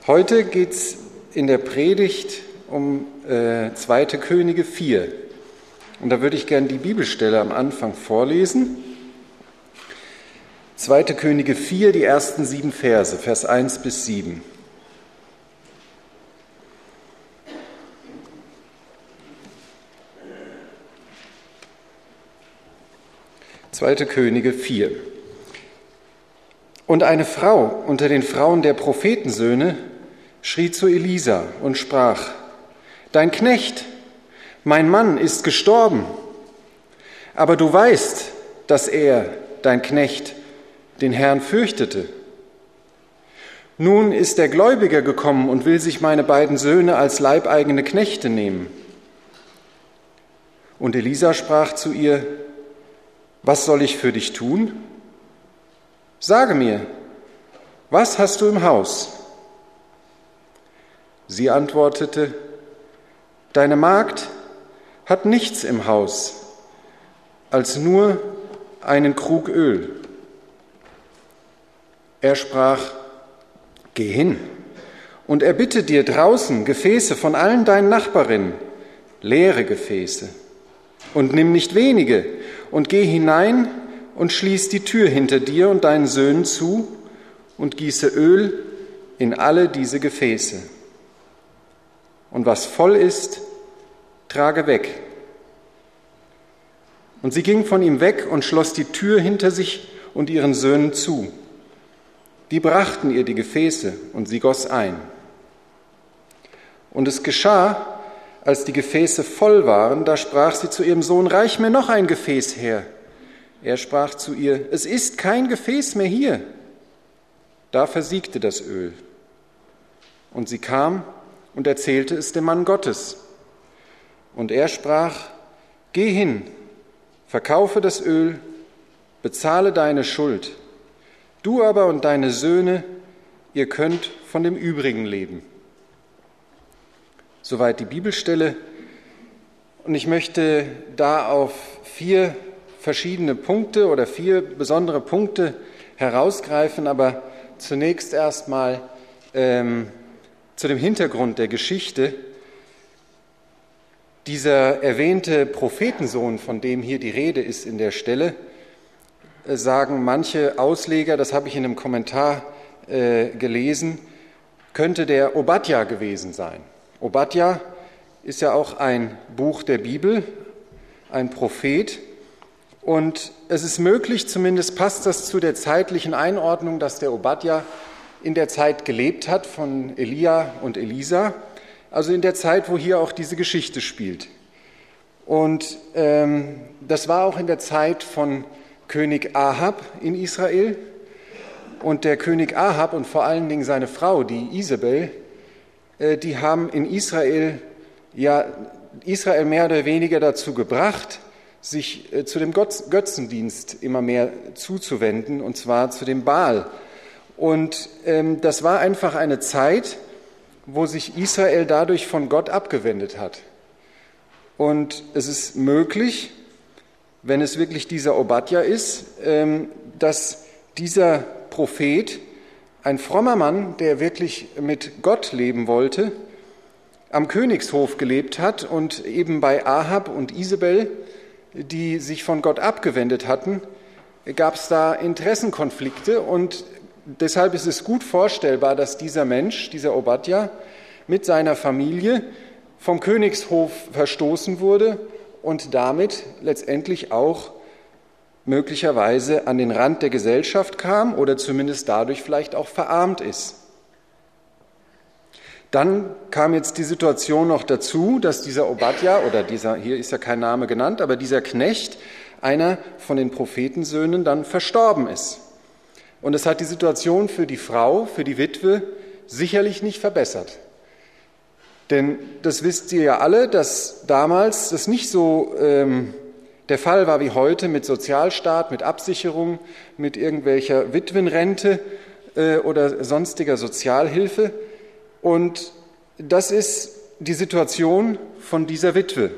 Heute geht es in der Predigt um 2. Könige 4. Und da würde ich gerne die Bibelstelle am Anfang vorlesen. 2. Könige 4, die ersten 7 Verse, Vers 1 bis 7. Zweite Könige 4. Und eine Frau unter den Frauen der Prophetensöhne schrie zu Elisa und sprach: Dein Knecht, mein Mann, ist gestorben. Aber du weißt, dass er, dein Knecht, den Herrn fürchtete. Nun ist der Gläubiger gekommen und will sich meine beiden Söhne als leibeigene Knechte nehmen. Und Elisa sprach zu ihr: Was soll ich für dich tun? Sage mir, was hast du im Haus? Sie antwortete: Deine Magd hat nichts im Haus, als nur einen Krug Öl. Er sprach: Geh hin und erbitte dir draußen Gefäße von allen deinen Nachbarinnen, leere Gefäße, und nimm nicht wenige, und geh hinein und schließ die Tür hinter dir und deinen Söhnen zu und gieße Öl in alle diese Gefäße. Und was voll ist, trage weg. Und sie ging von ihm weg und schloss die Tür hinter sich und ihren Söhnen zu. Die brachten ihr die Gefäße und sie goss ein. Und es geschah, als die Gefäße voll waren, da sprach sie zu ihrem Sohn: Reich mir noch ein Gefäß her. Er sprach zu ihr: Es ist kein Gefäß mehr hier. Da versiegte das Öl. Und sie kam und erzählte es dem Mann Gottes. Und er sprach: Geh hin, verkaufe das Öl, bezahle deine Schuld. Du aber und deine Söhne, ihr könnt von dem Übrigen leben. Soweit die Bibelstelle. Und ich möchte da auf 4 verschiedene Punkte oder 4 besondere Punkte herausgreifen, aber zunächst erstmal zu dem Hintergrund der Geschichte. Dieser erwähnte Prophetensohn, von dem hier die Rede ist in der Stelle, sagen manche Ausleger, das habe ich in einem Kommentar gelesen, könnte der Obadja gewesen sein. Obadja ist ja auch ein Buch der Bibel, ein Prophet. Und es ist möglich, zumindest passt das zu der zeitlichen Einordnung, dass der Obadja in der Zeit gelebt hat von Elia und Elisa, also in der Zeit, wo hier auch diese Geschichte spielt. Und das war auch in der Zeit von König Ahab in Israel. Und der König Ahab und vor allen Dingen seine Frau, die Isabel, die haben in Israel mehr oder weniger dazu gebracht, sich zu dem Götzendienst immer mehr zuzuwenden, und zwar zu dem Baal. Und das war einfach eine Zeit, wo sich Israel dadurch von Gott abgewendet hat. Und es ist möglich, wenn es wirklich dieser Obadja ist, dass dieser Prophet, ein frommer Mann, der wirklich mit Gott leben wollte, am Königshof gelebt hat und eben bei Ahab und Isabel, die sich von Gott abgewendet hatten, gab es da Interessenkonflikte, und deshalb ist es gut vorstellbar, dass dieser Mensch, dieser Obadja, mit seiner Familie vom Königshof verstoßen wurde und damit letztendlich auch möglicherweise an den Rand der Gesellschaft kam oder zumindest dadurch vielleicht auch verarmt ist. Dann kam jetzt die Situation noch dazu, dass dieser Obadja, oder hier ist ja kein Name genannt, aber dieser Knecht, einer von den Prophetensöhnen, dann verstorben ist. Und es hat die Situation für die Frau, für die Witwe, sicherlich nicht verbessert. Denn das wisst ihr ja alle, dass damals das nicht so der Fall war wie heute mit Sozialstaat, mit Absicherung, mit irgendwelcher Witwenrente oder sonstiger Sozialhilfe. Und das ist die Situation von dieser Witwe.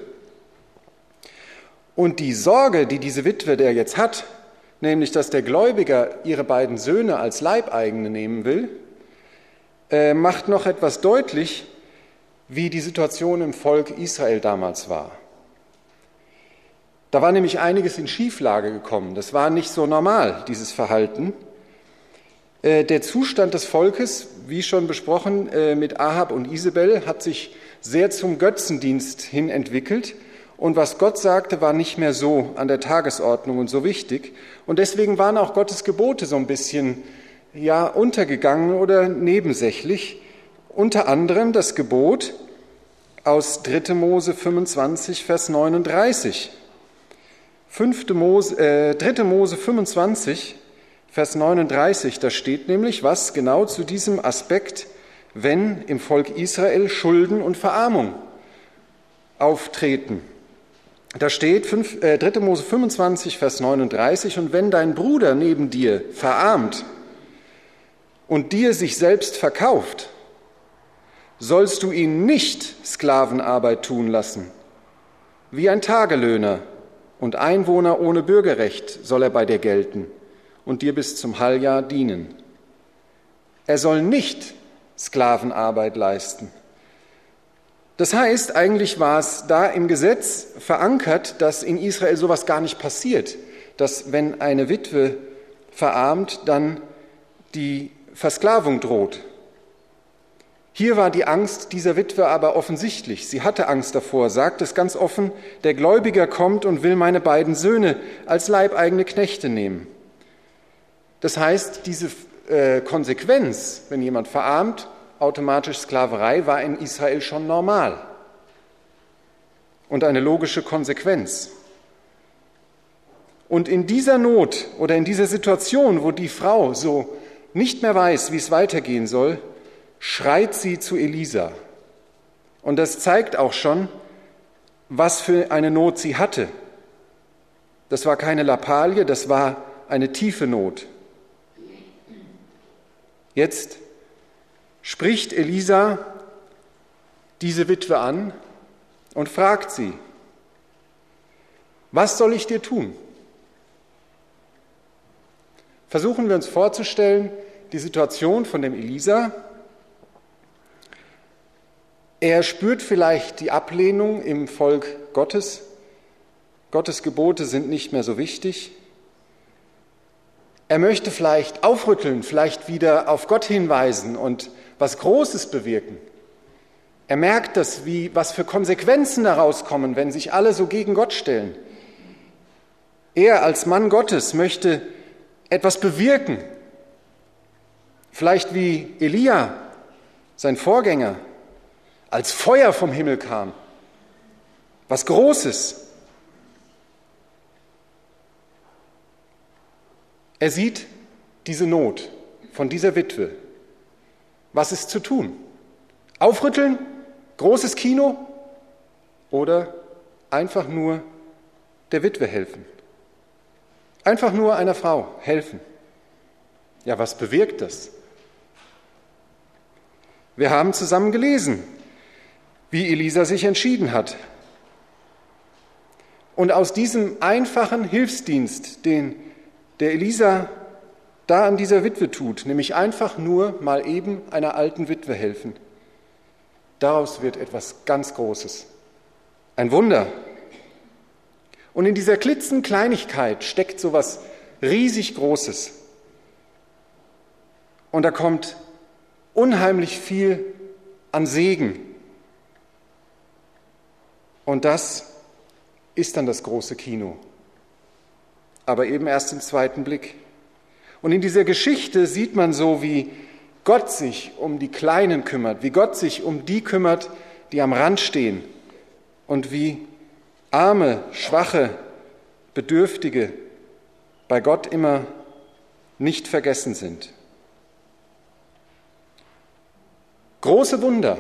Und die Sorge, die diese Witwe der jetzt hat, nämlich dass der Gläubiger ihre beiden Söhne als Leibeigene nehmen will, macht noch etwas deutlich, wie die Situation im Volk Israel damals war. Da war nämlich einiges in Schieflage gekommen. Das war nicht so normal, dieses Verhalten. Der Zustand des Volkes, wie schon besprochen, mit Ahab und Isabel, hat sich sehr zum Götzendienst hin entwickelt. Und was Gott sagte, war nicht mehr so an der Tagesordnung und so wichtig. Und deswegen waren auch Gottes Gebote so ein bisschen untergegangen oder nebensächlich. Unter anderem das Gebot aus 3. Mose 25, Vers 39. 3. Mose 25, Vers 39, da steht nämlich was genau zu diesem Aspekt, wenn im Volk Israel Schulden und Verarmung auftreten. Da steht 3. Mose 25, Vers 39, und wenn dein Bruder neben dir verarmt und dir sich selbst verkauft, sollst du ihn nicht Sklavenarbeit tun lassen. Wie ein Tagelöhner und Einwohner ohne Bürgerrecht soll er bei dir gelten und dir bis zum Heiljahr dienen. Er soll nicht Sklavenarbeit leisten. Das heißt, eigentlich war es da im Gesetz verankert, dass in Israel sowas gar nicht passiert, dass wenn eine Witwe verarmt, dann die Versklavung droht. Hier war die Angst dieser Witwe aber offensichtlich. Sie hatte Angst davor, sagt es ganz offen, der Gläubiger kommt und will meine beiden Söhne als leibeigene Knechte nehmen. Das heißt, diese Konsequenz, wenn jemand verarmt, automatisch Sklaverei, war in Israel schon normal und eine logische Konsequenz. Und in dieser Not oder in dieser Situation, wo die Frau so nicht mehr weiß, wie es weitergehen soll, schreit sie zu Elisa. Und das zeigt auch schon, was für eine Not sie hatte. Das war keine Lappalie, das war eine tiefe Not. Jetzt spricht Elisa diese Witwe an und fragt sie, was soll ich dir tun? Versuchen wir uns vorzustellen, die Situation von dem Elisa. Er spürt vielleicht die Ablehnung im Volk Gottes. Gottes Gebote sind nicht mehr so wichtig. Er möchte vielleicht aufrütteln, vielleicht wieder auf Gott hinweisen und was Großes bewirken. Er merkt das, was für Konsequenzen daraus kommen, wenn sich alle so gegen Gott stellen. Er als Mann Gottes möchte etwas bewirken. Vielleicht wie Elia, sein Vorgänger, als Feuer vom Himmel kam. Was Großes. Er sieht diese Not von dieser Witwe. Was ist zu tun? Aufrütteln? Großes Kino? Oder einfach nur der Witwe helfen? Einfach nur einer Frau helfen. Ja, was bewirkt das? Wir haben zusammen gelesen, wie Elisa sich entschieden hat. Und aus diesem einfachen Hilfsdienst, den der Elisa da an dieser Witwe tut, nämlich einfach nur mal eben einer alten Witwe helfen, daraus wird etwas ganz Großes. Ein Wunder. Und in dieser Klitzenkleinigkeit steckt so was riesig Großes. Und da kommt unheimlich viel an Segen. Und das ist dann das große Kino. Aber eben erst im zweiten Blick. Und in dieser Geschichte sieht man so, wie Gott sich um die Kleinen kümmert, wie Gott sich um die kümmert, die am Rand stehen und wie Arme, Schwache, Bedürftige bei Gott immer nicht vergessen sind. Große Wunder.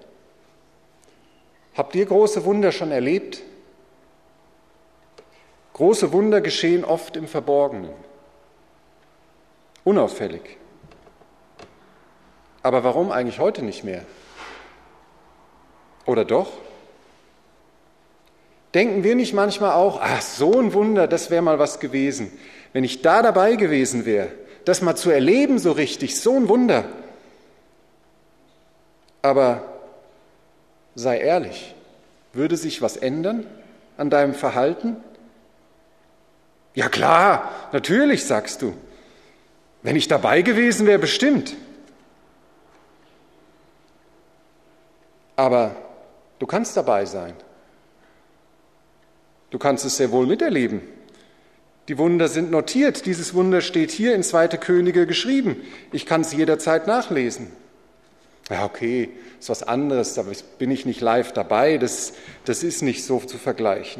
Habt ihr große Wunder schon erlebt? Große Wunder geschehen oft im Verborgenen, unauffällig. Aber warum eigentlich heute nicht mehr? Oder doch? Denken wir nicht manchmal auch, so ein Wunder, das wäre mal was gewesen. Wenn ich da dabei gewesen wäre, das mal zu erleben so richtig, so ein Wunder. Aber sei ehrlich, würde sich was ändern an deinem Verhalten? Ja klar, natürlich, sagst du. Wenn ich dabei gewesen wäre, bestimmt. Aber du kannst dabei sein. Du kannst es sehr wohl miterleben. Die Wunder sind notiert. Dieses Wunder steht hier in 2. Könige geschrieben. Ich kann es jederzeit nachlesen. Ja, okay, ist was anderes, da bin ich nicht live dabei. Das ist nicht so zu vergleichen.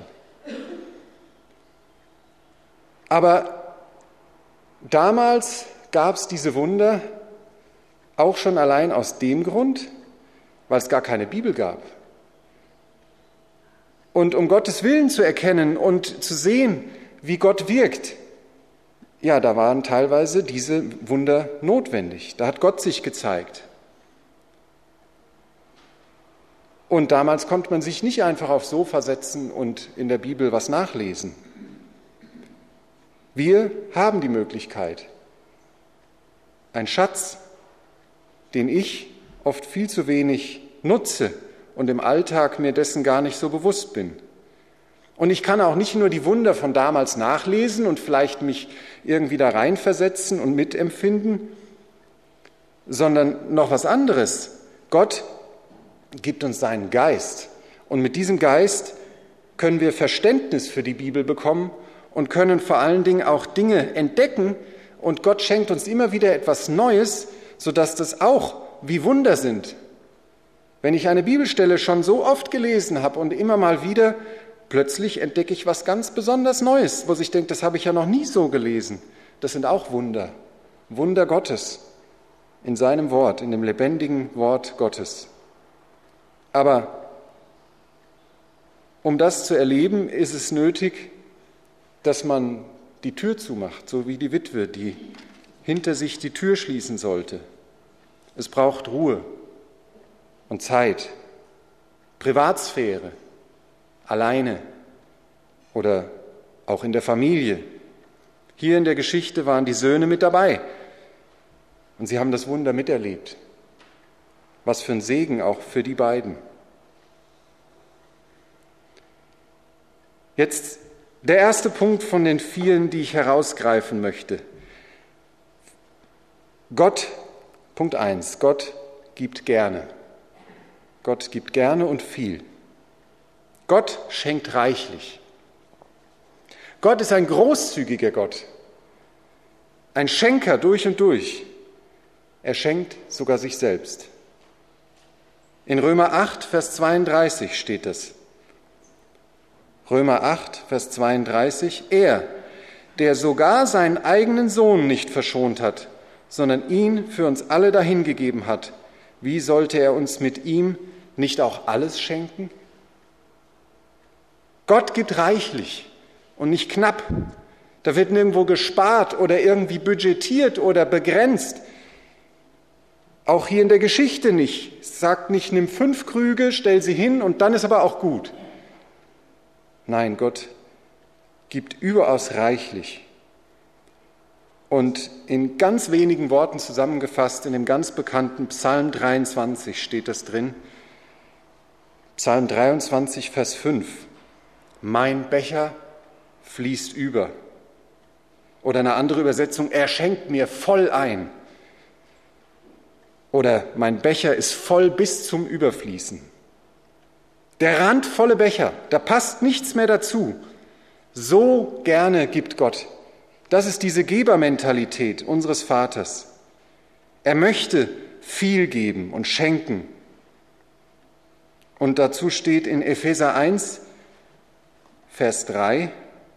Aber damals gab es diese Wunder auch schon allein aus dem Grund, weil es gar keine Bibel gab. Und um Gottes Willen zu erkennen und zu sehen, wie Gott wirkt, ja, da waren teilweise diese Wunder notwendig. Da hat Gott sich gezeigt. Und damals konnte man sich nicht einfach aufs Sofa setzen und in der Bibel was nachlesen. Wir haben die Möglichkeit. Ein Schatz, den ich oft viel zu wenig nutze und im Alltag mir dessen gar nicht so bewusst bin. Und ich kann auch nicht nur die Wunder von damals nachlesen und vielleicht mich irgendwie da reinversetzen und mitempfinden, sondern noch was anderes. Gott gibt uns seinen Geist. Und mit diesem Geist können wir Verständnis für die Bibel bekommen und können vor allen Dingen auch Dinge entdecken. Und Gott schenkt uns immer wieder etwas Neues, sodass das auch wie Wunder sind. Wenn ich eine Bibelstelle schon so oft gelesen habe und immer mal wieder, plötzlich entdecke ich was ganz besonders Neues, wo ich denke, das habe ich ja noch nie so gelesen. Das sind auch Wunder. Wunder Gottes in seinem Wort, in dem lebendigen Wort Gottes. Aber um das zu erleben, ist es nötig, dass man die Tür zumacht, so wie die Witwe, die hinter sich die Tür schließen sollte. Es braucht Ruhe und Zeit, Privatsphäre, alleine oder auch in der Familie. Hier in der Geschichte waren die Söhne mit dabei und sie haben das Wunder miterlebt. Was für ein Segen auch für die beiden. Jetzt der erste Punkt von den vielen, die ich herausgreifen möchte. Gott, Punkt 1, Gott gibt gerne. Gott gibt gerne und viel. Gott schenkt reichlich. Gott ist ein großzügiger Gott, ein Schenker durch und durch. Er schenkt sogar sich selbst. In Römer 8, Vers 32 steht es. Römer 8, Vers 32. Er, der sogar seinen eigenen Sohn nicht verschont hat, sondern ihn für uns alle dahingegeben hat, wie sollte er uns mit ihm nicht auch alles schenken? Gott gibt reichlich und nicht knapp. Da wird nirgendwo gespart oder irgendwie budgetiert oder begrenzt. Auch hier in der Geschichte nicht. Es sagt nicht, nimm 5 Krüge, stell sie hin und dann ist aber auch gut. Nein, Gott gibt überaus reichlich. Und in ganz wenigen Worten zusammengefasst, in dem ganz bekannten Psalm 23 steht das drin. Psalm 23, Vers 5. Mein Becher fließt über. Oder eine andere Übersetzung, er schenkt mir voll ein. Oder mein Becher ist voll bis zum Überfließen. Der randvolle Becher, da passt nichts mehr dazu. So gerne gibt Gott. Das ist diese Gebermentalität unseres Vaters. Er möchte viel geben und schenken. Und dazu steht in Epheser 1, Vers 3,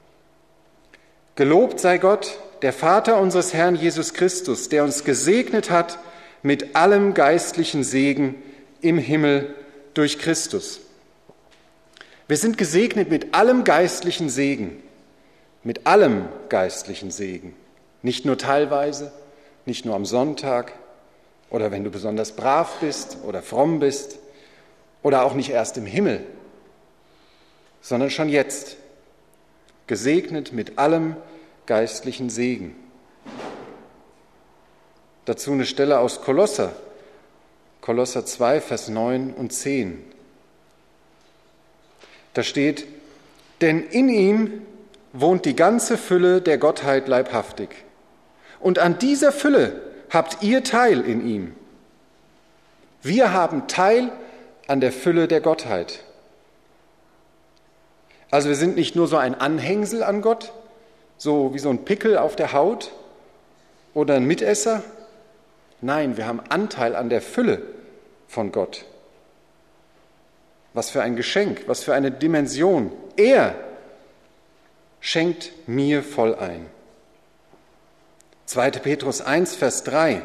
Gelobt sei Gott, der Vater unseres Herrn Jesus Christus, der uns gesegnet hat mit allem geistlichen Segen im Himmel durch Christus. Wir sind gesegnet mit allem geistlichen Segen, mit allem geistlichen Segen. Nicht nur teilweise, nicht nur am Sonntag oder wenn du besonders brav bist oder fromm bist oder auch nicht erst im Himmel, sondern schon jetzt. Gesegnet mit allem geistlichen Segen. Dazu eine Stelle aus Kolosser. Kolosser 2, Vers 9 und 10. Da steht, denn in ihm wohnt die ganze Fülle der Gottheit leibhaftig. Und an dieser Fülle habt ihr Teil in ihm. Wir haben Teil an der Fülle der Gottheit. Also wir sind nicht nur so ein Anhängsel an Gott, so wie so ein Pickel auf der Haut oder ein Mitesser. Nein, wir haben Anteil an der Fülle von Gott. Was für ein Geschenk, was für eine Dimension. Er schenkt mir voll ein. 2. Petrus 1, Vers 3.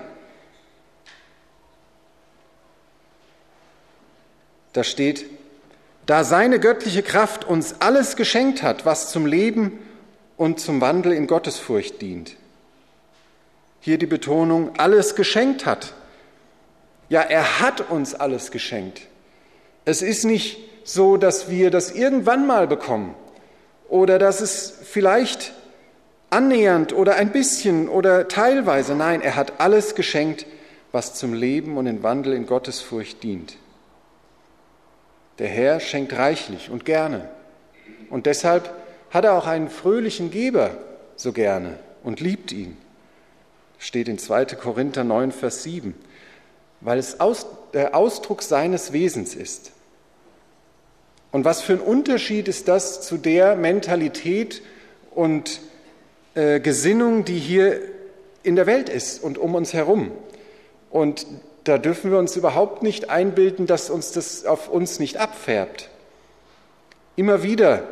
Da steht, da seine göttliche Kraft uns alles geschenkt hat, was zum Leben und zum Wandel in Gottesfurcht dient. Hier die Betonung, alles geschenkt hat. Ja, er hat uns alles geschenkt. Es ist nicht so, dass wir das irgendwann mal bekommen oder dass es vielleicht annähernd oder ein bisschen oder teilweise. Nein, er hat alles geschenkt, was zum Leben und den Wandel in Gottesfurcht dient. Der Herr schenkt reichlich und gerne. Und deshalb hat er auch einen fröhlichen Geber so gerne und liebt ihn. Steht in 2. Korinther 9, Vers 7, weil es der Ausdruck seines Wesens ist. Und was für ein Unterschied ist das zu der Mentalität und Gesinnung, die hier in der Welt ist und um uns herum. Und da dürfen wir uns überhaupt nicht einbilden, dass uns das auf uns nicht abfärbt. Immer wieder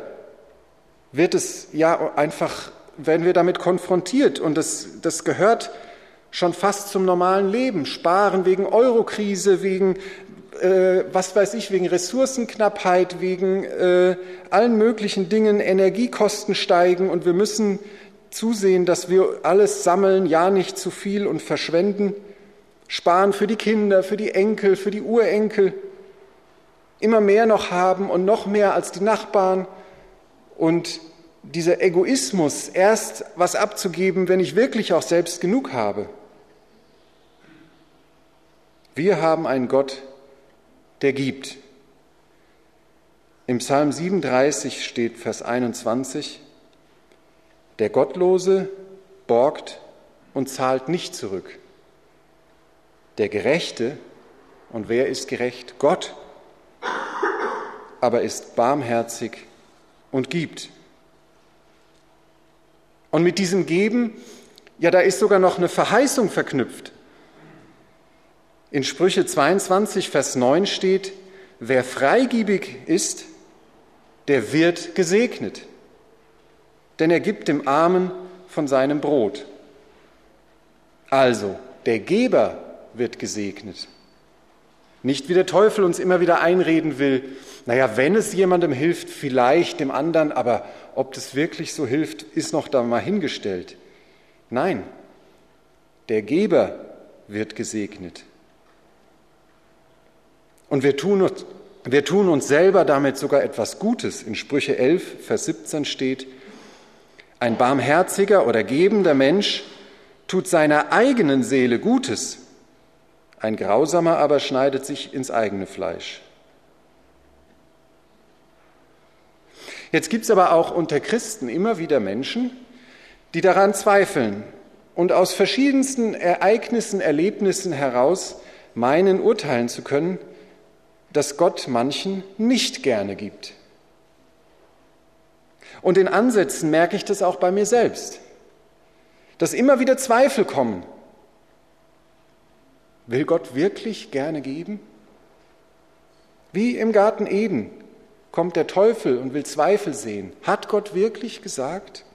werden wir damit konfrontiert und das gehört schon fast zum normalen Leben. Sparen wegen Eurokrise, wegen wegen Ressourcenknappheit, wegen allen möglichen Dingen, Energiekosten steigen und wir müssen zusehen, dass wir alles sammeln, ja nicht zu viel und verschwenden. Sparen für die Kinder, für die Enkel, für die Urenkel, immer mehr noch haben und noch mehr als die Nachbarn. Und dieser Egoismus, erst was abzugeben, wenn ich wirklich auch selbst genug habe. Wir haben einen Gott, der gibt. Im Psalm 37 steht Vers 21, der Gottlose borgt und zahlt nicht zurück. Der Gerechte, und wer ist gerecht? Gott, aber ist barmherzig und gibt. Und mit diesem Geben, ja, da ist sogar noch eine Verheißung verknüpft. In Sprüche 22, Vers 9 steht, wer freigebig ist, der wird gesegnet, denn er gibt dem Armen von seinem Brot. Also, der Geber wird gesegnet. Nicht wie der Teufel uns immer wieder einreden will, naja, wenn es jemandem hilft, vielleicht dem anderen, aber ob das wirklich so hilft, ist noch da mal hingestellt. Nein, der Geber wird gesegnet. Und wir tun uns selber damit sogar etwas Gutes. In Sprüche 11, Vers 17 steht, ein barmherziger oder gebender Mensch tut seiner eigenen Seele Gutes, ein Grausamer aber schneidet sich ins eigene Fleisch. Jetzt gibt es aber auch unter Christen immer wieder Menschen, die daran zweifeln und aus verschiedensten Ereignissen, Erlebnissen heraus meinen, urteilen zu können, dass Gott manchen nicht gerne gibt. Und in Ansätzen merke ich das auch bei mir selbst, dass immer wieder Zweifel kommen. Will Gott wirklich gerne geben? Wie im Garten Eden kommt der Teufel und will Zweifel sehen. Hat Gott wirklich gesagt?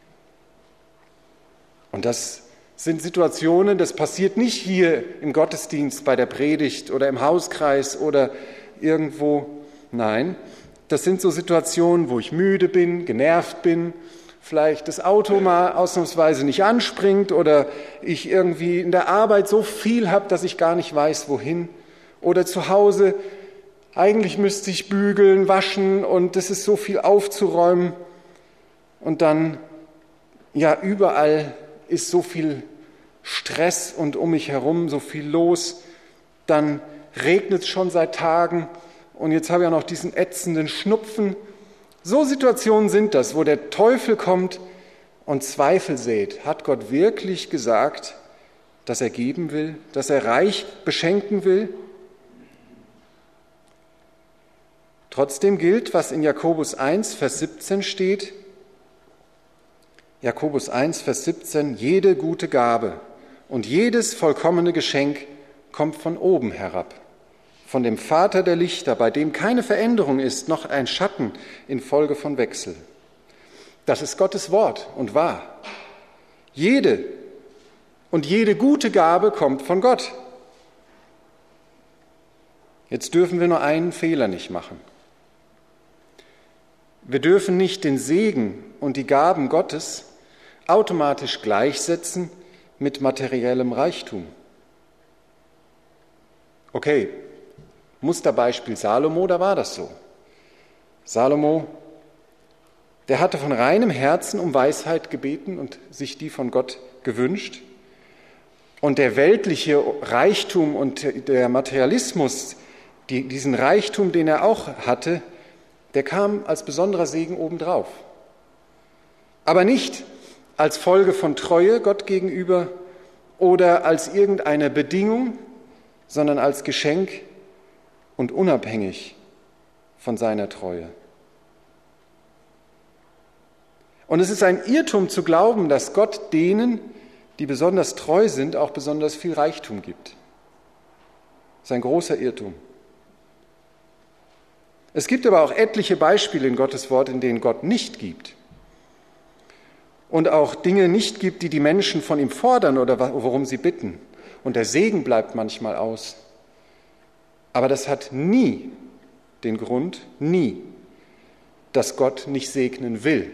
Und das sind Situationen, das passiert nicht hier im Gottesdienst, bei der Predigt oder im Hauskreis oder irgendwo. Nein, das sind so Situationen, wo ich müde bin, genervt bin, vielleicht das Auto mal ausnahmsweise nicht anspringt oder ich irgendwie in der Arbeit so viel habe, dass ich gar nicht weiß, wohin. Oder zu Hause, eigentlich müsste ich bügeln, waschen und es ist so viel aufzuräumen. Und dann, ja, überall ist so viel Stress und um mich herum so viel los. Dann regnet es schon seit Tagen und jetzt habe ich auch noch diesen ätzenden Schnupfen. So Situationen sind das, wo der Teufel kommt und Zweifel sät. Hat Gott wirklich gesagt, dass er geben will, dass er reich beschenken will? Trotzdem gilt, was in Jakobus 1, Vers 17 steht. Jakobus 1, Vers 17, jede gute Gabe und jedes vollkommene Geschenk kommt von oben herab, von dem Vater der Lichter, bei dem keine Veränderung ist, noch ein Schatten infolge von Wechsel. Das ist Gottes Wort und wahr. Jede gute Gabe kommt von Gott. Jetzt dürfen wir nur einen Fehler nicht machen. Wir dürfen nicht den Segen und die Gaben Gottes automatisch gleichsetzen mit materiellem Reichtum. Okay, Musterbeispiel Salomo, da war das so. Salomo, der hatte von reinem Herzen um Weisheit gebeten und sich die von Gott gewünscht. Und der weltliche Reichtum und der Materialismus, diesen Reichtum, den er auch hatte, der kam als besonderer Segen obendrauf. Aber nicht als Folge von Treue Gott gegenüber oder als irgendeine Bedingung, sondern als Geschenk und unabhängig von seiner Treue. Und es ist ein Irrtum zu glauben, dass Gott denen, die besonders treu sind, auch besonders viel Reichtum gibt. Das ist ein großer Irrtum. Es gibt aber auch etliche Beispiele in Gottes Wort, in denen Gott nicht gibt. Und auch Dinge nicht gibt, die die Menschen von ihm fordern oder worum sie bitten. Und der Segen bleibt manchmal aus. Aber das hat nie den Grund, dass Gott nicht segnen will.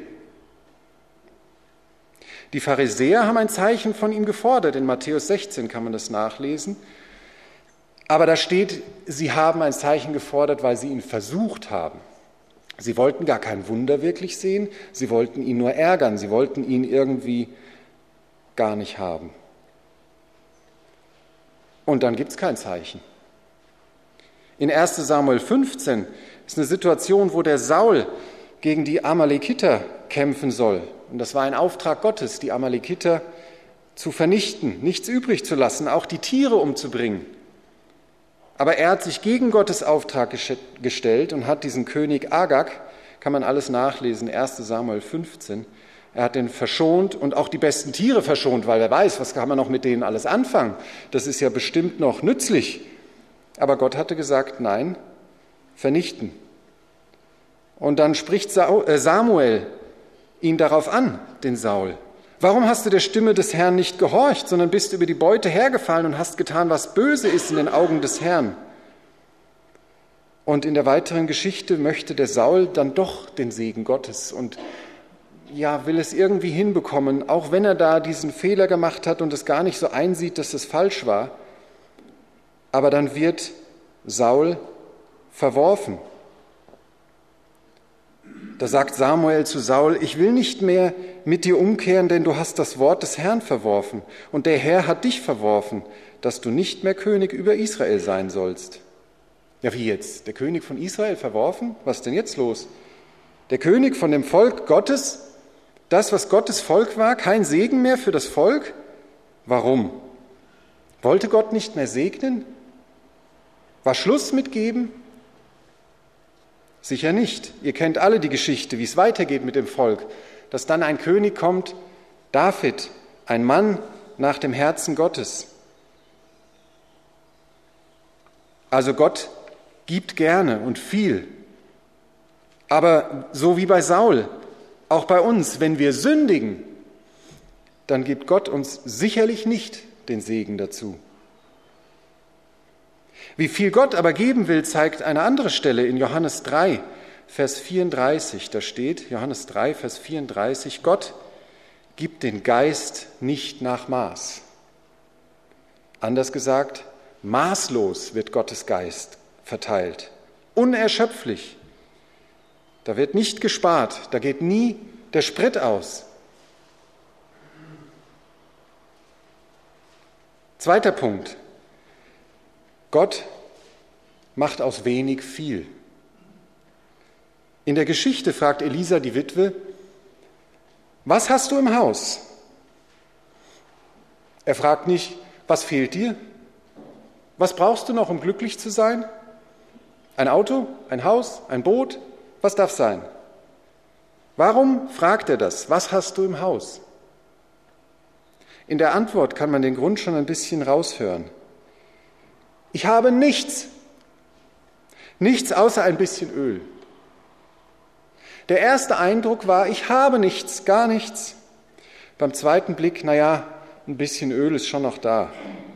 Die Pharisäer haben ein Zeichen von ihm gefordert. In Matthäus 16 kann man das nachlesen. Aber da steht, sie haben ein Zeichen gefordert, weil sie ihn versucht haben. Sie wollten gar kein Wunder wirklich sehen, sie wollten ihn nur ärgern, sie wollten ihn irgendwie gar nicht haben. Und dann gibt es kein Zeichen. In 1 Samuel 15 ist eine Situation, wo der Saul gegen die Amalekiter kämpfen soll. Und das war ein Auftrag Gottes, die Amalekiter zu vernichten, nichts übrig zu lassen, auch die Tiere umzubringen. Aber er hat sich gegen Gottes Auftrag gestellt und hat diesen König Agag, kann man alles nachlesen, 1 Samuel 15, er hat den verschont und auch die besten Tiere verschont, weil wer weiß, was kann man noch mit denen alles anfangen? Das ist ja bestimmt noch nützlich. Aber Gott hatte gesagt, nein, vernichten. Und dann spricht Samuel ihn darauf an, den Saul. Warum hast du der Stimme des Herrn nicht gehorcht, sondern bist über die Beute hergefallen und hast getan, was böse ist in den Augen des Herrn? Und in der weiteren Geschichte möchte der Saul dann doch den Segen Gottes und will es irgendwie hinbekommen, auch wenn er da diesen Fehler gemacht hat und es gar nicht so einsieht, dass es falsch war. Aber dann wird Saul verworfen. Da sagt Samuel zu Saul, ich will nicht mehr mit dir umkehren, denn du hast das Wort des Herrn verworfen. Und der Herr hat dich verworfen, dass du nicht mehr König über Israel sein sollst. Ja, wie jetzt? Der König von Israel verworfen? Was ist denn jetzt los? Der König von dem Volk Gottes, das, was Gottes Volk war, kein Segen mehr für das Volk? Warum? Wollte Gott nicht mehr segnen? War Schluss mit Geben? Sicher nicht. Ihr kennt alle die Geschichte, wie es weitergeht mit dem Volk, dass dann ein König kommt, David, ein Mann nach dem Herzen Gottes. Also Gott gibt gerne und viel. Aber so wie bei Saul, auch bei uns, wenn wir sündigen, dann gibt Gott uns sicherlich nicht den Segen dazu. Wie viel Gott aber geben will, zeigt eine andere Stelle in Johannes 3, Vers 34. Da steht, Johannes 3, Vers 34, Gott gibt den Geist nicht nach Maß. Anders gesagt, maßlos wird Gottes Geist verteilt, unerschöpflich. Da wird nicht gespart, da geht nie der Sprit aus. Zweiter Punkt. Gott macht aus wenig viel. In der Geschichte fragt Elisa die Witwe: Was hast du im Haus? Er fragt nicht: Was fehlt dir? Was brauchst du noch, um glücklich zu sein? Ein Auto, ein Haus, ein Boot? Was darf sein? Warum fragt er das? Was hast du im Haus? In der Antwort kann man den Grund schon ein bisschen raushören. Ich habe nichts. Nichts außer ein bisschen Öl. Der erste Eindruck war, ich habe nichts, gar nichts. Beim zweiten Blick, ein bisschen Öl ist schon noch da.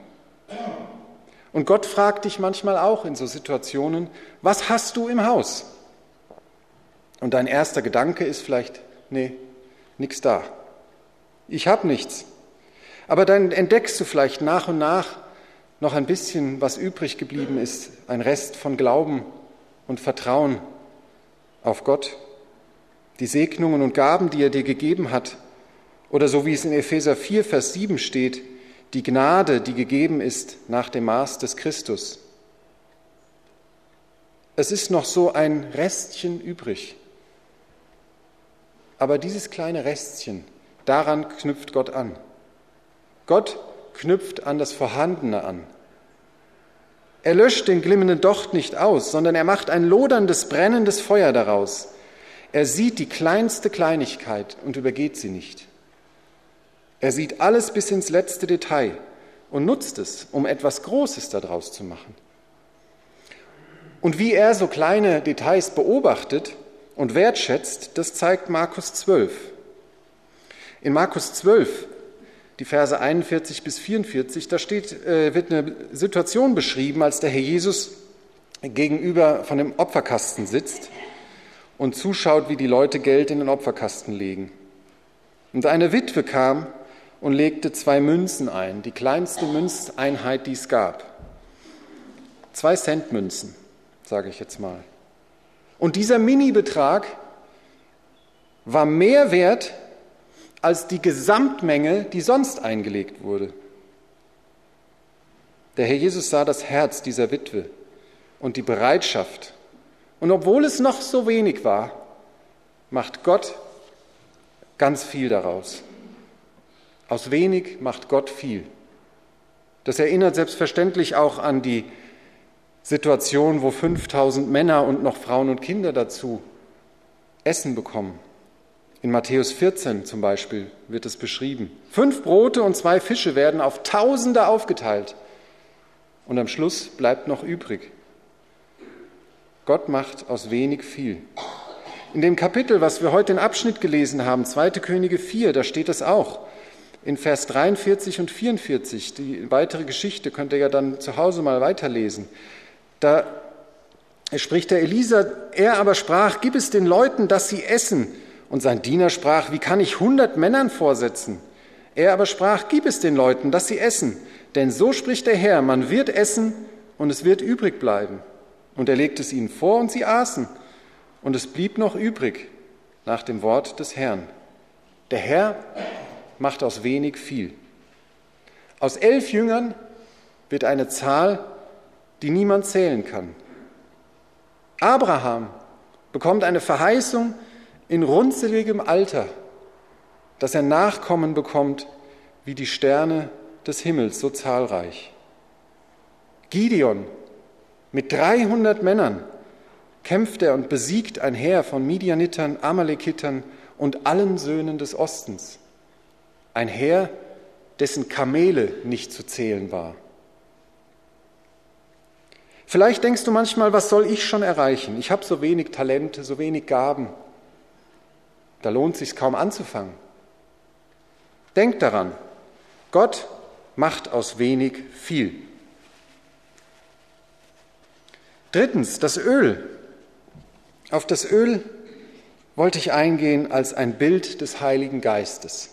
Und Gott fragt dich manchmal auch in so Situationen: Was hast du im Haus? Und dein erster Gedanke ist vielleicht: nichts da. Ich habe nichts. Aber dann entdeckst du vielleicht nach und nach noch ein bisschen, was übrig geblieben ist, ein Rest von Glauben und Vertrauen auf Gott, die Segnungen und Gaben, die er dir gegeben hat, oder so wie es in Epheser 4, Vers 7 steht, die Gnade, die gegeben ist nach dem Maß des Christus. Es ist noch so ein Restchen übrig. Aber dieses kleine Restchen, daran knüpft Gott an. Gott knüpft an das Vorhandene an. Er löscht den glimmenden Docht nicht aus, sondern er macht ein loderndes, brennendes Feuer daraus. Er sieht die kleinste Kleinigkeit und übergeht sie nicht. Er sieht alles bis ins letzte Detail und nutzt es, um etwas Großes daraus zu machen. Und wie er so kleine Details beobachtet und wertschätzt, das zeigt Markus 12. In Markus 12, die Verse 41 bis 44, da wird eine Situation beschrieben, als der Herr Jesus gegenüber von dem Opferkasten sitzt und zuschaut, wie die Leute Geld in den Opferkasten legen. Und eine Witwe kam und legte 2 Münzen ein, die kleinste Münzeinheit, die es gab. 2 Centmünzen, sage ich jetzt mal. Und dieser Mini-Betrag war mehr wert als die Gesamtmenge, die sonst eingelegt wurde. Der Herr Jesus sah das Herz dieser Witwe und die Bereitschaft. Und obwohl es noch so wenig war, macht Gott ganz viel daraus. Aus wenig macht Gott viel. Das erinnert selbstverständlich auch an die Situation, wo 5000 Männer und noch Frauen und Kinder dazu Essen bekommen. In Matthäus 14 zum Beispiel wird es beschrieben. 5 Brote und 2 Fische werden auf Tausende aufgeteilt. Und am Schluss bleibt noch übrig. Gott macht aus wenig viel. In dem Kapitel, was wir heute in Abschnitt gelesen haben, 2. Könige 4, da steht es auch. In Vers 43 und 44, die weitere Geschichte könnt ihr ja dann zu Hause mal weiterlesen. Da spricht der Elisa: Er aber sprach: Gib es den Leuten, dass sie essen. Und sein Diener sprach: Wie kann ich 100 Männern vorsetzen? Er aber sprach: Gib es den Leuten, dass sie essen. Denn so spricht der Herr: Man wird essen und es wird übrig bleiben. Und er legte es ihnen vor und sie aßen. Und es blieb noch übrig nach dem Wort des Herrn. Der Herr macht aus wenig viel. Aus 11 Jüngern wird eine Zahl, die niemand zählen kann. Abraham bekommt eine Verheißung in runzeligem Alter, dass er Nachkommen bekommt wie die Sterne des Himmels, so zahlreich. Gideon mit 300 Männern kämpft er und besiegt ein Heer von Midianitern, Amalekitern und allen Söhnen des Ostens. Ein Heer, dessen Kamele nicht zu zählen war. Vielleicht denkst du manchmal: Was soll ich schon erreichen? Ich habe so wenig Talente, so wenig Gaben. Da lohnt es sich kaum anzufangen. Denk daran, Gott macht aus wenig viel. Drittens, das Öl. Auf das Öl wollte ich eingehen als ein Bild des Heiligen Geistes.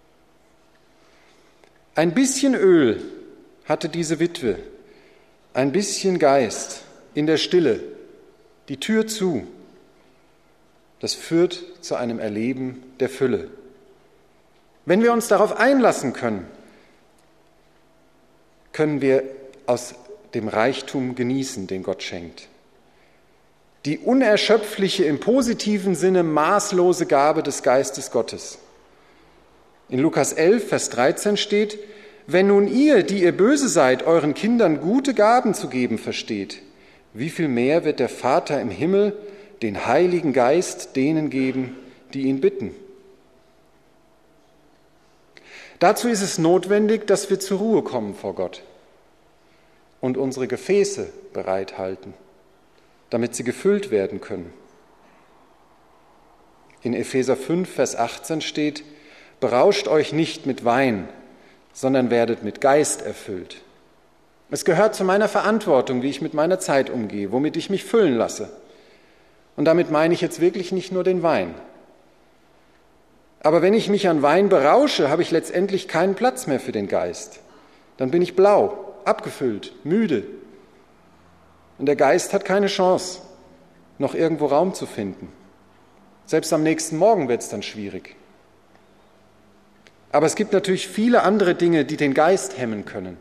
Ein bisschen Öl hatte diese Witwe, ein bisschen Geist in der Stille, die Tür zu. Das führt zu einem Erleben der Fülle. Wenn wir uns darauf einlassen können, können wir aus dem Reichtum genießen, den Gott schenkt. Die unerschöpfliche, im positiven Sinne maßlose Gabe des Geistes Gottes. In Lukas 11, Vers 13 steht: Wenn nun ihr, die ihr böse seid, euren Kindern gute Gaben zu geben versteht, wie viel mehr wird der Vater im Himmel den Heiligen Geist denen geben, die ihn bitten? Dazu ist es notwendig, dass wir zur Ruhe kommen vor Gott und unsere Gefäße bereithalten, damit sie gefüllt werden können. In Epheser 5, Vers 18 steht: Berauscht euch nicht mit Wein, sondern werdet mit Geist erfüllt. Es gehört zu meiner Verantwortung, wie ich mit meiner Zeit umgehe, womit ich mich füllen lasse. Und damit meine ich jetzt wirklich nicht nur den Wein. Aber wenn ich mich an Wein berausche, habe ich letztendlich keinen Platz mehr für den Geist. Dann bin ich blau, abgefüllt, müde. Und der Geist hat keine Chance, noch irgendwo Raum zu finden. Selbst am nächsten Morgen wird es dann schwierig. Aber es gibt natürlich viele andere Dinge, die den Geist hemmen können.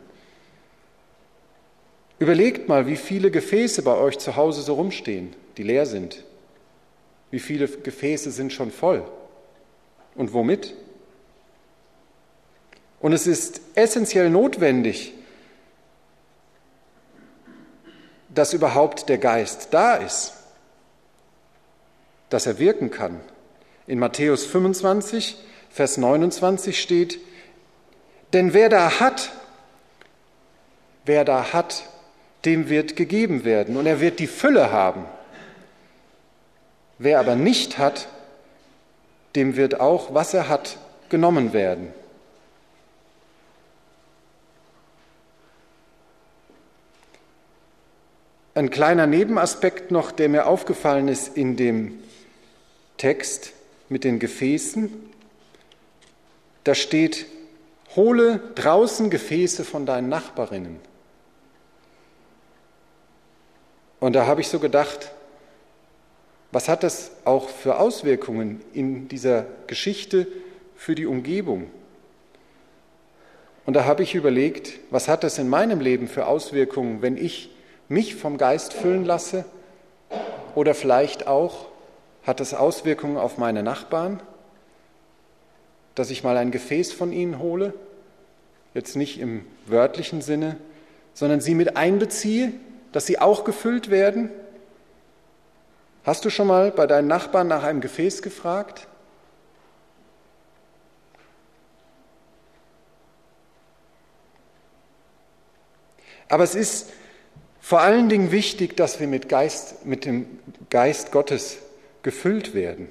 Überlegt mal, wie viele Gefäße bei euch zu Hause so rumstehen, die leer sind. Wie viele Gefäße sind schon voll? Und womit? Und es ist essentiell notwendig, dass überhaupt der Geist da ist, dass er wirken kann. In Matthäus 25, Vers 29 steht: Denn wer da hat, dem wird gegeben werden und er wird die Fülle haben. Wer aber nicht hat, dem wird auch, was er hat, genommen werden. Ein kleiner Nebenaspekt noch, der mir aufgefallen ist in dem Text mit den Gefäßen. Da steht: Hole draußen Gefäße von deinen Nachbarinnen. Und da habe ich so gedacht, was hat das auch für Auswirkungen in dieser Geschichte für die Umgebung? Und da habe ich überlegt, was hat das in meinem Leben für Auswirkungen, wenn ich mich vom Geist füllen lasse? Oder vielleicht auch, hat das Auswirkungen auf meine Nachbarn, dass ich mal ein Gefäß von ihnen hole? Jetzt nicht im wörtlichen Sinne, sondern sie mit einbeziehe, dass sie auch gefüllt werden? Hast du schon mal bei deinen Nachbarn nach einem Gefäß gefragt? Aber es ist vor allen Dingen wichtig, dass wir mit dem Geist Gottes gefüllt werden.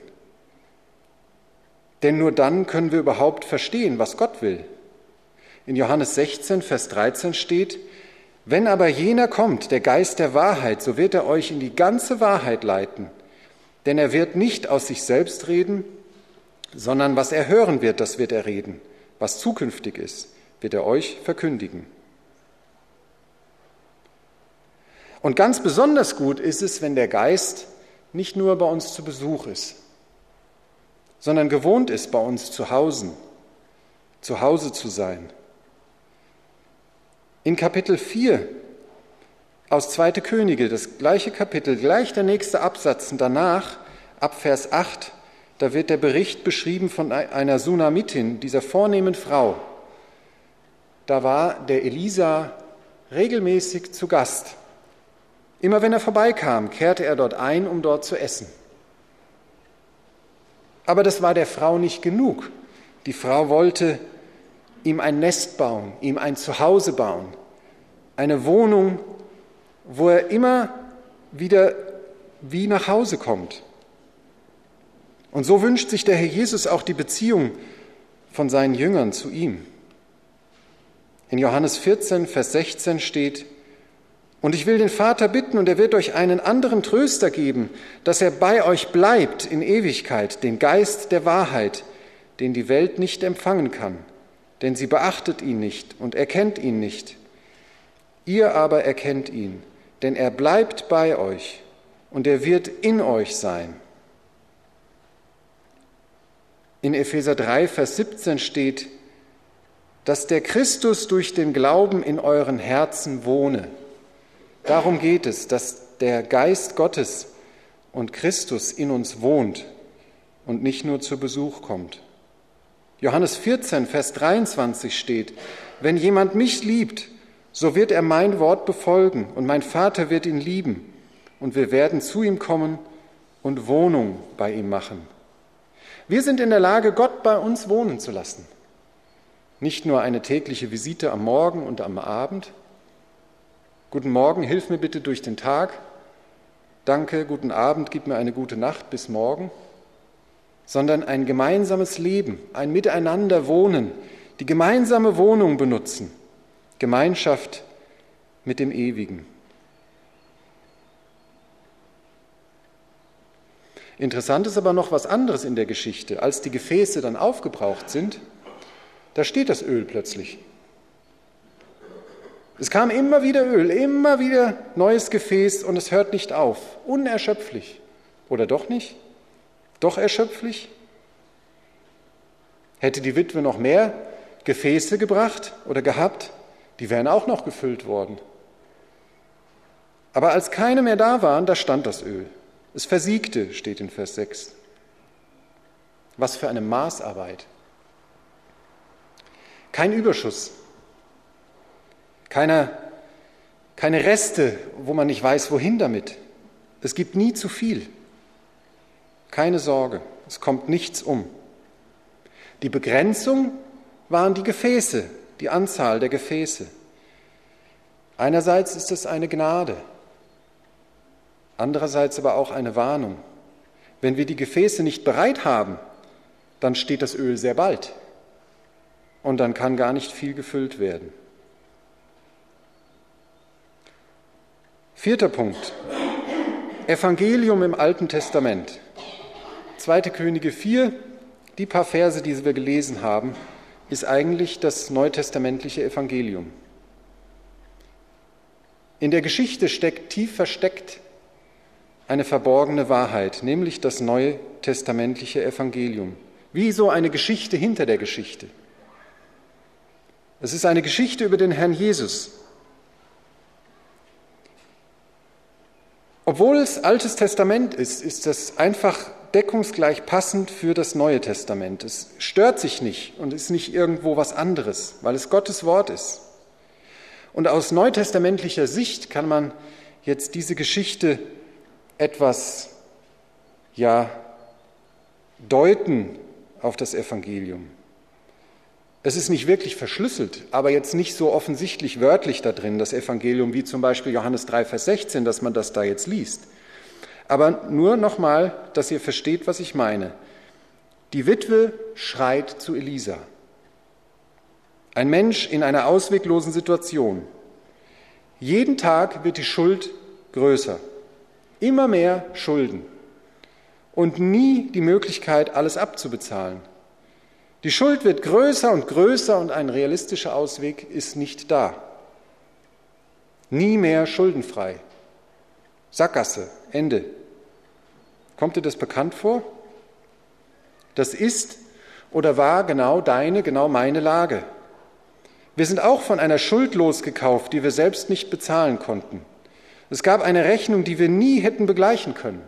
Denn nur dann können wir überhaupt verstehen, was Gott will. In Johannes 16, Vers 13 steht: Wenn aber jener kommt, der Geist der Wahrheit, so wird er euch in die ganze Wahrheit leiten. Denn er wird nicht aus sich selbst reden, sondern was er hören wird, das wird er reden. Was zukünftig ist, wird er euch verkündigen. Und ganz besonders gut ist es, wenn der Geist nicht nur bei uns zu Besuch ist, sondern gewohnt ist, bei uns zu Hause zu sein. In Kapitel 4 aus 2. Könige, das gleiche Kapitel, gleich der nächste Absatz und danach, ab Vers 8, da wird der Bericht beschrieben von einer Sunamitin, dieser vornehmen Frau. Da war der Elisa regelmäßig zu Gast. Immer wenn er vorbeikam, kehrte er dort ein, um dort zu essen. Aber das war der Frau nicht genug. Die Frau wollte ihm ein Nest bauen, ihm ein Zuhause bauen, eine Wohnung, wo er immer wieder wie nach Hause kommt. Und so wünscht sich der Herr Jesus auch die Beziehung von seinen Jüngern zu ihm. In Johannes 14, Vers 16 steht: Und ich will den Vater bitten, und er wird euch einen anderen Tröster geben, dass er bei euch bleibt in Ewigkeit, den Geist der Wahrheit, den die Welt nicht empfangen kann, denn sie beachtet ihn nicht und erkennt ihn nicht. Ihr aber erkennt ihn, denn er bleibt bei euch und er wird in euch sein. In Epheser 3, Vers 17 steht: Dass der Christus durch den Glauben in euren Herzen wohne. Darum geht es, dass der Geist Gottes und Christus in uns wohnt und nicht nur zu Besuch kommt. Johannes 14, Vers 23 steht: Wenn jemand mich liebt, so wird er mein Wort befolgen und mein Vater wird ihn lieben und wir werden zu ihm kommen und Wohnung bei ihm machen. Wir sind in der Lage, Gott bei uns wohnen zu lassen. Nicht nur eine tägliche Visite am Morgen und am Abend. Guten Morgen, hilf mir bitte durch den Tag. Danke, guten Abend, gib mir eine gute Nacht, bis morgen. Sondern ein gemeinsames Leben, ein Miteinander wohnen, die gemeinsame Wohnung benutzen, Gemeinschaft mit dem Ewigen. Interessant ist aber noch was anderes in der Geschichte. Als die Gefäße dann aufgebraucht sind, da steht das Öl plötzlich. Es kam immer wieder Öl, immer wieder neues Gefäß und es hört nicht auf. Unerschöpflich. Oder doch nicht? Doch erschöpflich? Hätte die Witwe noch mehr Gefäße gebracht oder gehabt, die wären auch noch gefüllt worden. Aber als keine mehr da waren, da stand das Öl. Es versiegte, steht in Vers 6. Was für eine Maßarbeit. Kein Überschuss. Keine Reste, wo man nicht weiß, wohin damit. Es gibt nie zu viel. Keine Sorge, es kommt nichts um. Die Begrenzung waren die Gefäße, die Anzahl der Gefäße. Einerseits ist es eine Gnade, andererseits aber auch eine Warnung. Wenn wir die Gefäße nicht bereit haben, dann steht das Öl sehr bald und dann kann gar nicht viel gefüllt werden. 4. Punkt. Evangelium im Alten Testament. 2. Könige 4, die paar Verse, die wir gelesen haben, ist eigentlich das neutestamentliche Evangelium. In der Geschichte steckt tief versteckt eine verborgene Wahrheit, nämlich das neutestamentliche Evangelium. Wie so eine Geschichte hinter der Geschichte. Es ist eine Geschichte über den Herrn Jesus. Obwohl es Altes Testament ist, ist das einfach deckungsgleich passend für das Neue Testament. Es stört sich nicht und ist nicht irgendwo was anderes, weil es Gottes Wort ist. Und aus neutestamentlicher Sicht kann man jetzt diese Geschichte etwas deuten auf das Evangelium. Es ist nicht wirklich verschlüsselt, aber jetzt nicht so offensichtlich wörtlich da drin, das Evangelium, wie zum Beispiel Johannes 3, Vers 16, dass man das da jetzt liest. Aber nur nochmal, dass ihr versteht, was ich meine. Die Witwe schreit zu Elisa. Ein Mensch in einer ausweglosen Situation. Jeden Tag wird die Schuld größer. Immer mehr Schulden. Und nie die Möglichkeit, alles abzubezahlen. Die Schuld wird größer und ein realistischer Ausweg ist nicht da. Nie mehr schuldenfrei. Sackgasse, Ende. Kommt dir das bekannt vor? Das ist oder war genau deine, genau meine Lage. Wir sind auch von einer Schuld losgekauft, die wir selbst nicht bezahlen konnten. Es gab eine Rechnung, die wir nie hätten begleichen können.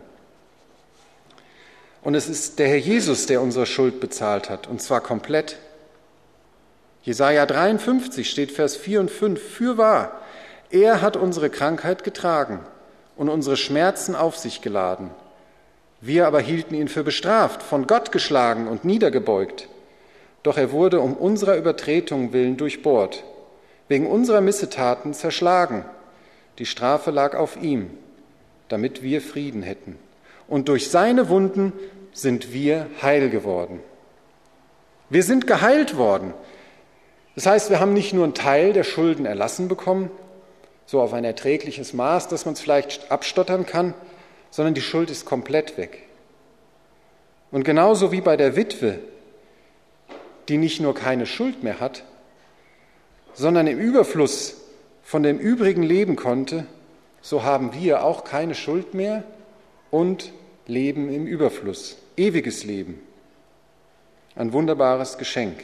Und es ist der Herr Jesus, der unsere Schuld bezahlt hat, und zwar komplett. Jesaja 53 steht Vers 4 und 5. Fürwahr, er hat unsere Krankheit getragen und unsere Schmerzen auf sich geladen. Wir aber hielten ihn für bestraft, von Gott geschlagen und niedergebeugt. Doch er wurde um unserer Übertretung willen durchbohrt, wegen unserer Missetaten zerschlagen. Die Strafe lag auf ihm, damit wir Frieden hätten. Und durch seine Wunden sind wir heil geworden. Wir sind geheilt worden. Das heißt, wir haben nicht nur einen Teil der Schulden erlassen bekommen, so auf ein erträgliches Maß, dass man es vielleicht abstottern kann, sondern die Schuld ist komplett weg. Und genauso wie bei der Witwe, die nicht nur keine Schuld mehr hat, sondern im Überfluss von dem Übrigen leben konnte, so haben wir auch keine Schuld mehr und Leben im Überfluss, ewiges Leben. Ein wunderbares Geschenk.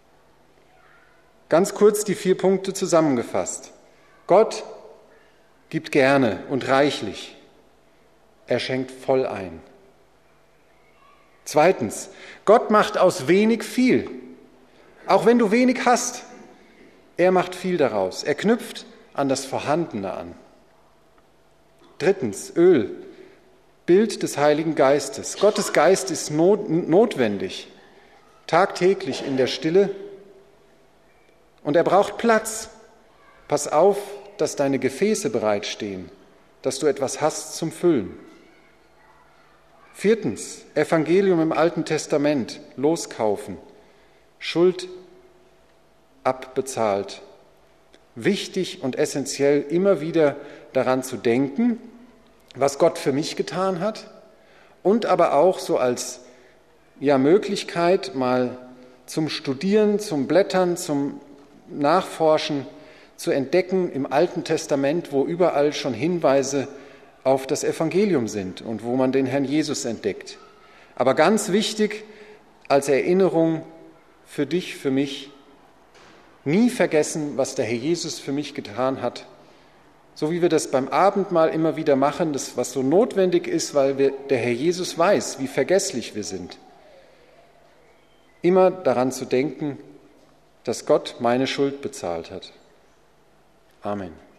Ganz kurz die 4 Punkte zusammengefasst. Gott gibt gerne und reichlich. Er schenkt voll ein. Zweitens, Gott macht aus wenig viel. Auch wenn du wenig hast, er macht viel daraus. Er knüpft an das Vorhandene an. Drittens, Öl, Bild des Heiligen Geistes. Gottes Geist ist notwendig, tagtäglich in der Stille. Und er braucht Platz. Pass auf, dass deine Gefäße bereitstehen, dass du etwas hast zum Füllen. Viertens, Evangelium im Alten Testament, loskaufen, Schuld abbezahlt. Wichtig und essentiell, immer wieder daran zu denken, was Gott für mich getan hat und aber auch so als Möglichkeit mal zum Studieren, zum Blättern, zum Nachforschen, zu entdecken im Alten Testament, wo überall schon Hinweise auf das Evangelium sind und wo man den Herrn Jesus entdeckt. Aber ganz wichtig als Erinnerung für dich, für mich, nie vergessen, was der Herr Jesus für mich getan hat. So wie wir das beim Abendmahl immer wieder machen, das, was so notwendig ist, weil der Herr Jesus weiß, wie vergesslich wir sind. Immer daran zu denken, dass Gott meine Schuld bezahlt hat. Amen.